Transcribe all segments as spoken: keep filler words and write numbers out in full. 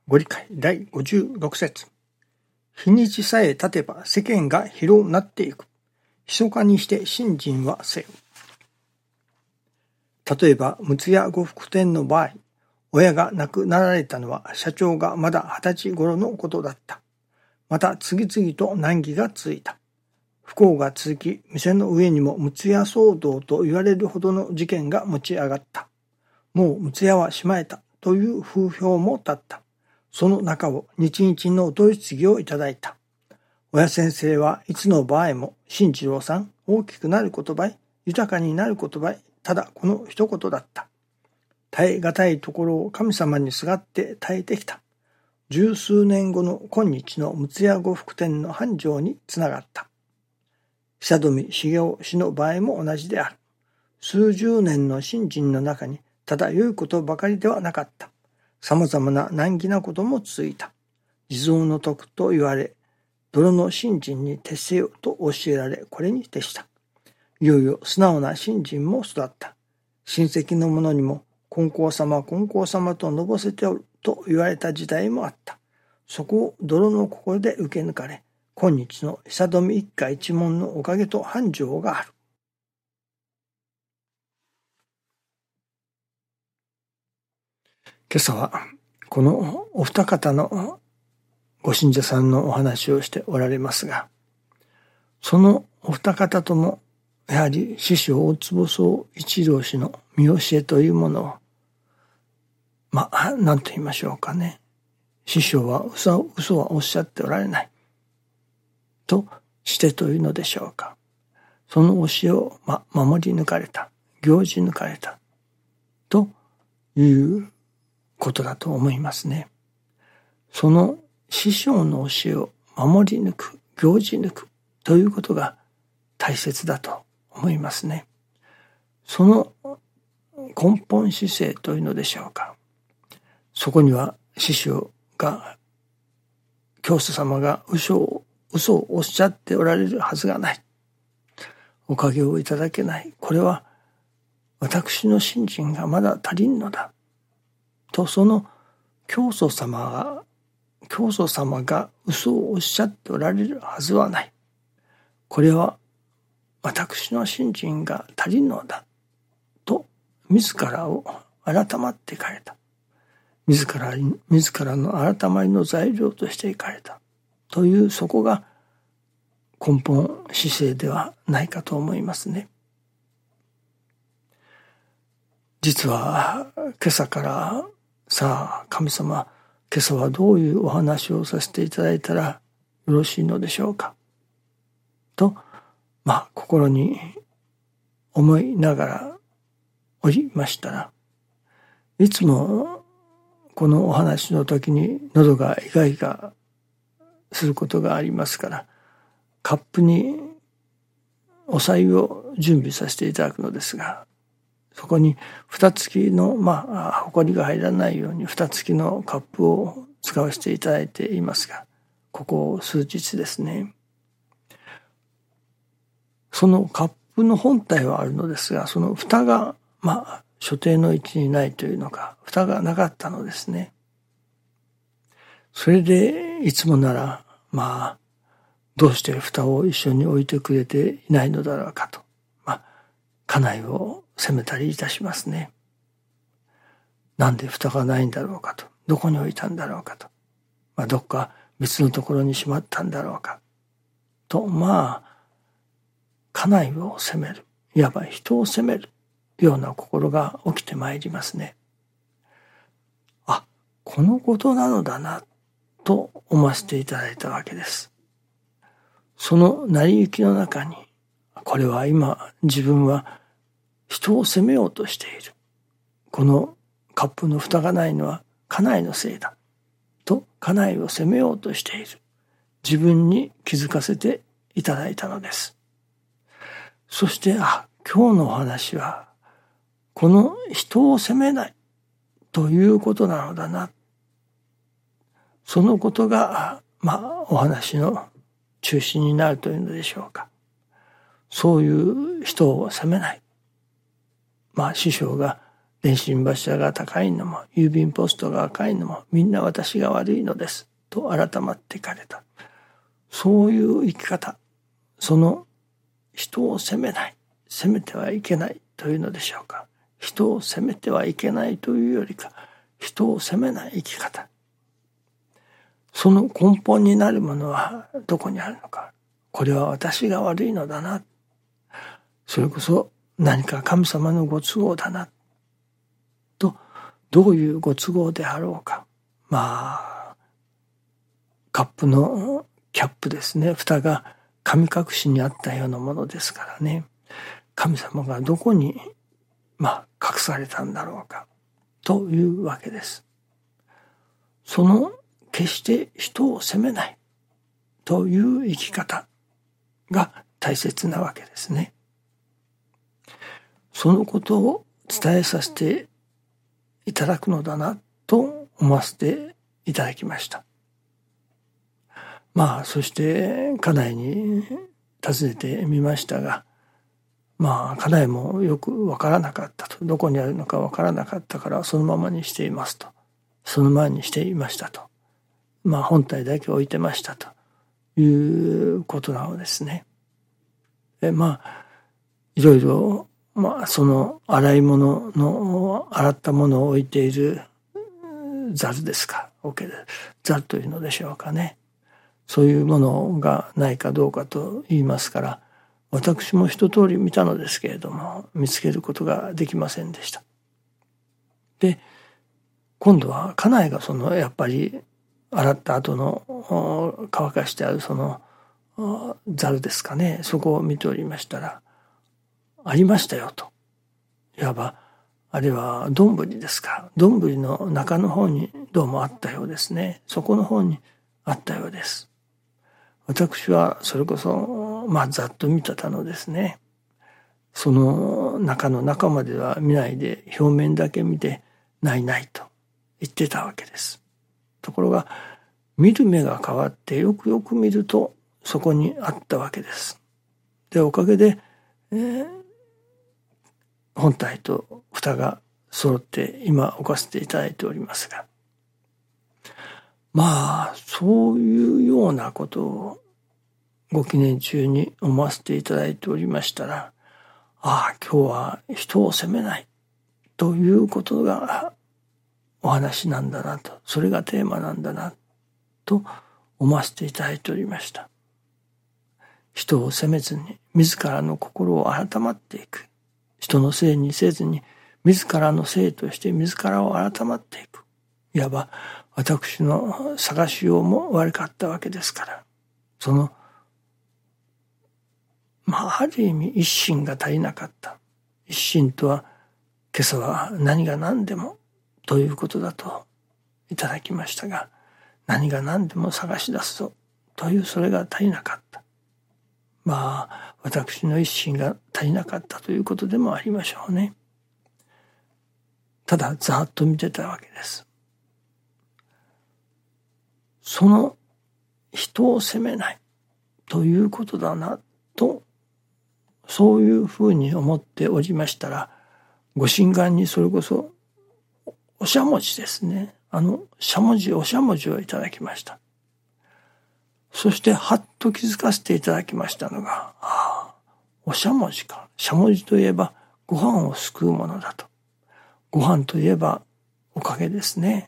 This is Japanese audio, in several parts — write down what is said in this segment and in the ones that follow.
ご理解だいごじゅうろく節。日にちさえ経てば世間が広なっていく。密かにして信心はせよ。例えば、陸奥屋呉服店の場合、親が亡くなられたのは社長がまだ二十歳頃のことだった。また次々と難儀が続いた。不幸が続き、店の上にも陸奥屋騒動と言われるほどの事件が持ち上がった。もう陸奥屋はしまえたという風評も立った。その中を日々のお取り次ぎをいただいた。親先生はいつの場合も、新次郎さん、大きくなることばい、豊かになることばい、ただこの一言だった。耐え難いところを神様にすがって耐えてきた。十数年後の今日の陸奥屋呉服店の繁盛につながった。久富茂雄氏の場合も同じである。数十年の信心の中に、ただ良いことばかりではなかった。様々な難儀なことも続いた。地蔵の徳と言われ、泥の信心に徹せよと教えられ、これに徹した。いよいよ素直な信心も育った。親戚の者にも、金光様、金光様とのぼせておると言われた時代もあった。そこを泥の心で受け抜かれ、今日の久富一家一門のおかげと繁盛がある。今朝はこのお二方のご信者さんのお話をしておられますが、そのお二方ともやはり師匠大坪宗一郎氏の見教えというものを、まあ何と言いましょうかね、師匠は嘘、嘘はおっしゃっておられないとしてというのでしょうか。その教えを、ま、守り抜かれた、行事抜かれたということだと思いますね。その師匠の教えを守り抜く、行事抜くということが大切だと思いますね。その根本姿勢というのでしょうか。そこには師匠が、教祖様が嘘を、嘘をおっしゃっておられるはずがない。おかげをいただけない。これは私の信心がまだ足りんのだ。とその教祖様が、教祖様が嘘をおっしゃっておられるはずはない。これは私の信心が足りんのだ。と自らを改まっていかれた。自ら、自らの改まりの材料としていかれた。というそこが根本姿勢ではないかと思いますね。実は今朝からさあ神様、今朝はどういうお話をさせていただいたらよろしいのでしょうかと、まあ心に思いながらおりましたら、いつもこのお話の時に喉がイガイガすることがありますから、カップにお白湯を準備させていただくのですが、そこに蓋付きの、まあ、埃が入らないように蓋付きのカップを使わせていただいていますが、ここ数日ですね、そのカップの本体はあるのですが、その蓋が、まあ、所定の位置にないというのか、蓋がなかったのですね。それで、いつもなら、まあ、どうして蓋を一緒に置いてくれていないのだろうかと、まあ、家内を責めたりいたしますね。なんで蓋がないんだろうかと、どこに置いたんだろうかと、まあ、どっか別のところにしまったんだろうかと、まあ、家内を責める、いわば人を責めるような心が起きてまいりますね。あ、このことなのだなと思わせていただいたわけです。その成り行きの中に、これは今自分は人を責めようとしている。このカップの蓋がないのは家内のせいだ。と家内を責めようとしている。自分に気づかせていただいたのです。そして、あ、今日のお話は、この人を責めないということなのだな。そのことが、まあ、お話の中心になるというのでしょうか。そういう人を責めない。まあ師匠が電信柱が高いのも、郵便ポストが赤いのも、みんな私が悪いのです。と改まっていかれた。そういう生き方、その人を責めない、責めてはいけないというのでしょうか。人を責めてはいけないというよりか、人を責めない生き方。その根本になるものはどこにあるのか。これは私が悪いのだな。それこそ何か神様のご都合だな。と、どういうご都合であろうか。まあ、カップのキャップですね。蓋が神隠しにあったようなものですからね。神様がどこに、まあ、隠されたんだろうか。というわけです。その決して人を責めないという生き方が大切なわけですね。そのことを伝えさせていただくのだなと思わせていただきました。まあそして家内に尋ねてみましたが、まあ家内もよくわからなかったと、どこにあるのかわからなかったからそのままにしていますと、そのままにしていましたと、まあ本体だけ置いてましたということなのですね。でまあいろいろまあその洗い物の洗ったものを置いているザルですか、桶でザルというのでしょうかね。そういうものがないかどうかと言いますから、私も一通り見たのですけれども見つけることができませんでした。で今度は家内がそのやっぱり洗った後の乾かしてあるそのザルですかね、そこを見ておりましたら、ありましたよと。いわばあれは丼ですか、丼の中の方にどうもあったようですね。そこの方にあったようです。私はそれこそまあざっと見てたのですね。その中の中までは見ないで表面だけ見てないないと言ってたわけです。ところが見る目が変わってよくよく見るとそこにあったわけです。でおかげで、えー、本体と蓋が揃って今置かせていただいておりますが、まあそういうようなことをご記念中に思わせていただいておりましたら、ああ今日は人を責めないということがお話なんだなと、それがテーマなんだなと思わせていただいておりました。人を責めずに自らの心を改まっていく、人のせいにせずに自らのせいとして自らを改まっていく。いわば私の探しようも悪かったわけですから、そのまあある意味一心が足りなかった。一心とは今朝は何が何でもということだといただきましたが、何が何でも探し出すぞというそれが足りなかった。まあ私の一心が足りなかったということでもありましょうね。ただざっと見てたわけです。その人を責めないということだなと、そういうふうに思っておりましたら、ご神願にそれこそおしゃもじですね、あのしゃもじおしゃもじをいただきました。そしてはっと気づかせていただきましたのが、ああおしゃもじか、しゃもじといえばご飯をすくうものだと、ご飯といえばおかげですね。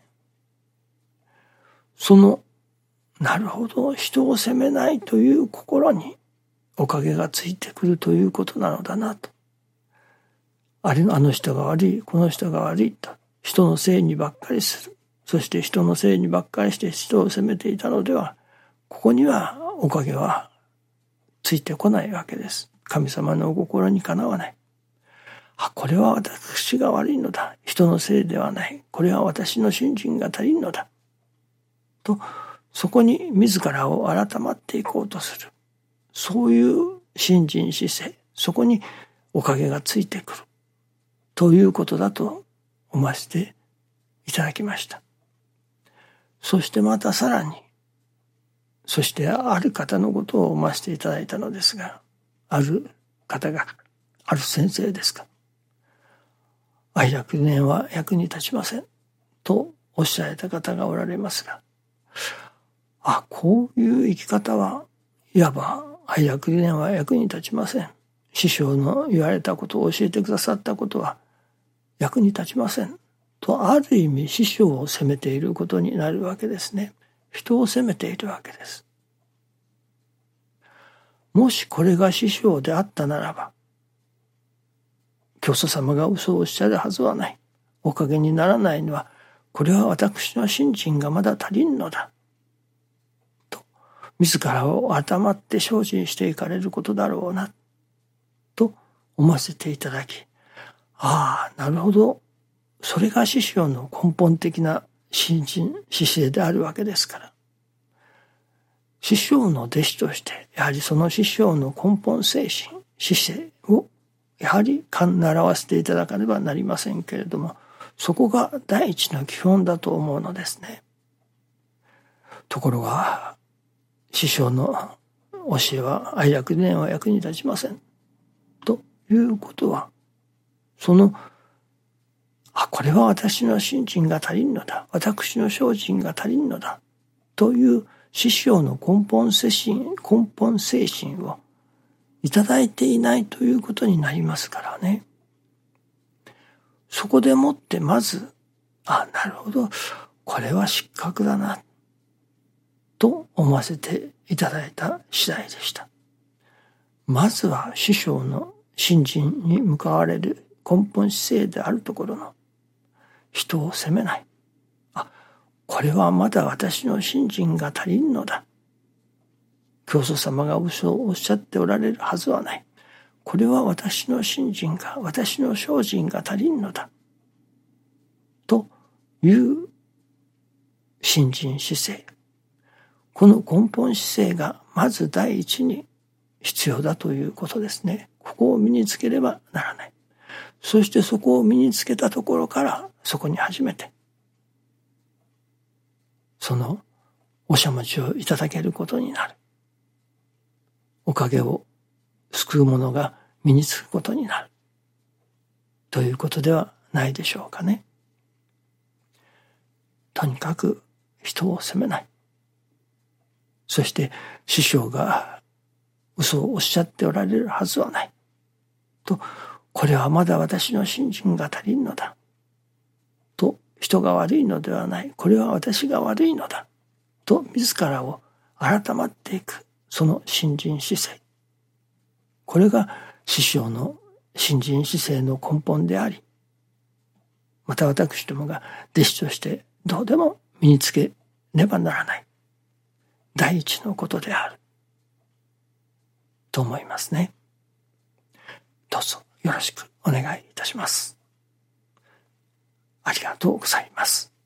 そのなるほど、人を責めないという心におかげがついてくるということなのだなと。あれあの人が悪い、この人が悪いと人のせいにばっかりする、そして人のせいにばっかりして人を責めていたのでは、ここにはおかげはついてこないわけです。神様のお心にかなわない。あ、これは私が悪いのだ、人のせいではない、これは私の信心が足りんのだと、そこに自らを改まっていこうとする、そういう信心姿勢、そこにおかげがついてくるということだと思わせていただきました。そしてまたさらに、そしてある方のことを思わせていただいたのですが、ある方が、ある先生ですか、 愛楽理念は役に立ちませんとおっしゃられた方がおられますが、あ、こういう生き方はいわば愛楽理念は役に立ちません。師匠の言われたことを教えてくださったことは役に立ちませんと、ある意味師匠を責めていることになるわけですね。人を責めているわけです。もしこれが師匠であったならば、教祖様が嘘をおっしゃるはずはない。おかげにならないのは、これは私の信心がまだ足りんのだ。と、自らを改まって精進していかれることだろうな。と思わせていただき、ああ、なるほど。それが師匠の根本的な信心姿勢であるわけですから。師匠の弟子として、やはりその師匠の根本精神、姿勢をやはり習わせていただかねばなりませんけれども、そこが第一の基本だと思うのですね。ところが、師匠の教えは愛楽理念は役に立ちません。ということは、その、あ、これは私の信心が足りんのだ。私の精進が足りんのだ。という師匠の根本精神、根本精神をいただいていないということになりますからね。そこでもってまず、あ、なるほど、これは失格だな、と思わせていただいた次第でした。まずは師匠の信心に向かわれる根本姿勢であるところの人を責めない。あ、これはまだ私の信心が足りんのだ。教祖様が嘘をおっしゃっておられるはずはない。これは私の信心が、私の精進が足りんのだ。という信心姿勢。この根本姿勢がまず第一に必要だということですね。ここを身につければならない。そしてそこを身につけたところから、そこに初めて、そのおしゃもちをいただけることになる。おかげを救うものが身につくことになる。ということではないでしょうかね。とにかく人を責めない。そして師匠が嘘をおっしゃっておられるはずはない。と、これはまだ私の信心が足りんのだ。と、人が悪いのではない。これは私が悪いのだ。と、自らを改まっていく。その信心姿勢。これが師匠の信心姿勢の根本であり、また私どもが弟子としてどうでも身につけねばならない第一のことであると思いますね。どうぞよろしくお願いいたします。ありがとうございます。